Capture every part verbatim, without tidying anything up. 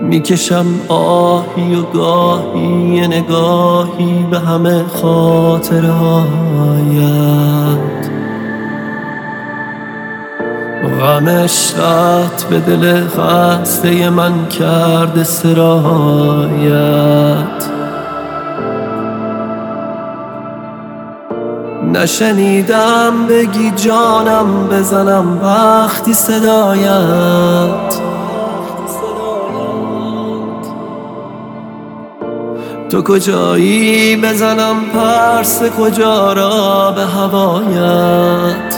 میکشم آهی و گاهی یه نگاهی به همه خاطره هایت، غم عشقت به دل خسته من کرده سرایت. نشنیدم بگی جانم بزنم وقتی صدایت، تو کجایی بزنم پرس کجا را به هوایت.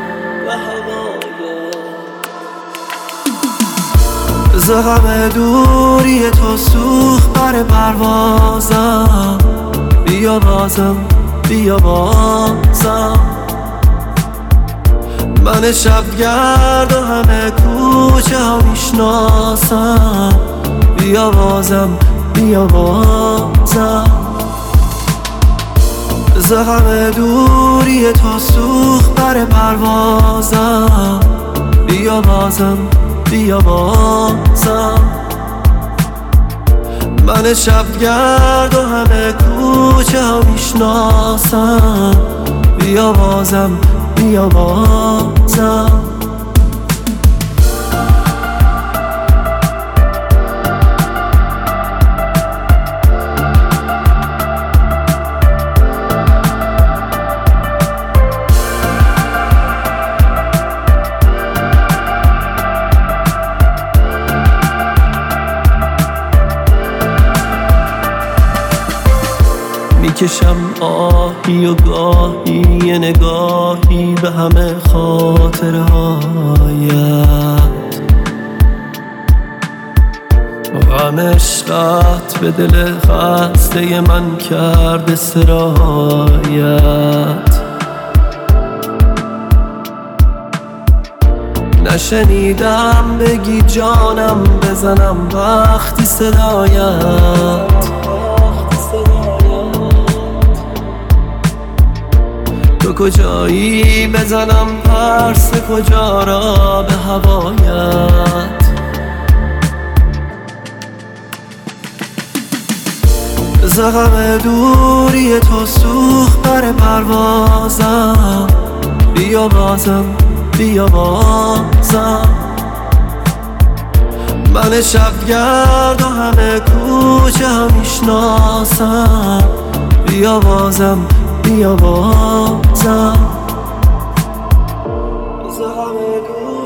ز غم دوری تو سوخت بر پروازم، بیا بازم بیا بازم. من شبگرد و همه کوچه ها میشناسم، بیا بازم بیا بازم. ز غم دوری تو سوخت بر پروازم، بیا بازم بیا بازم. من شبگرد و همه کوچه ها میشناسم، بیا بازم بیا بازم. میکشم آهی و گاهی یه نگاهی به همه خاطره هایت، غم عشقت به دل خسته من کرده سرایت. نشنیدم بگی جانم بزنم وقتی صدایت، تو کجایی بزنم پرس کجا را به هوایت. ز غم دوری تو سوخت بر پروازم، بیا بازم بیا بازم. من شبگرد و همه کوچه ها میشناسم، بیا بازم بیا بازم. ز غم